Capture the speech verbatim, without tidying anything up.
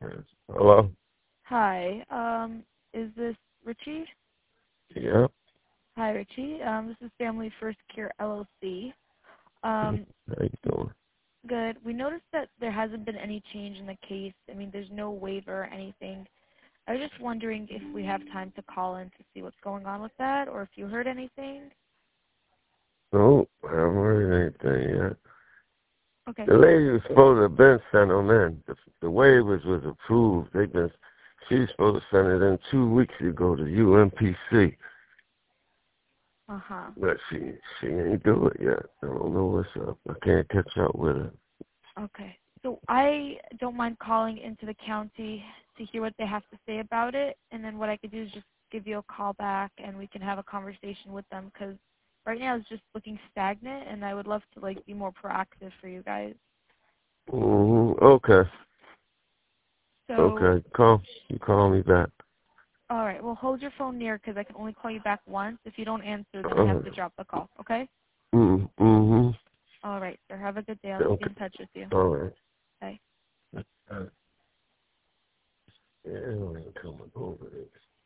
Hello? Hi. Um, is this Richie? Yeah. Hi, Richie. Um, this is Family First Care L L C. Um, How you doing? good. We noticed that there hasn't been any change in the case. I mean, there's no waiver or anything. I was just wondering if we have time to call in to see what's going on with that, or if you heard anything. No, I haven't heard anything yet. Okay. The lady was supposed to have been sent them in. The, the waivers was approved. They been, she was supposed to send it in two weeks ago to U M P C. Uh-huh. But she she ain't do it yet. I don't know what's up. I can't catch up with her. Okay. So I don't mind calling into the county to hear what they have to say about it, and then what I could do is just give you a call back, and we can have a conversation with them, because right now it's just looking stagnant, and I would love to like be more proactive for you guys. Mm-hmm. Okay. So, Okay. Call. You call me back. all right. Well, hold your phone near, because I can only call you back once. If you don't answer, then I Uh, have to drop the call. Okay? mm-hmm. All right, sir. Have a good day. I'll keep Okay. in touch with you. All right.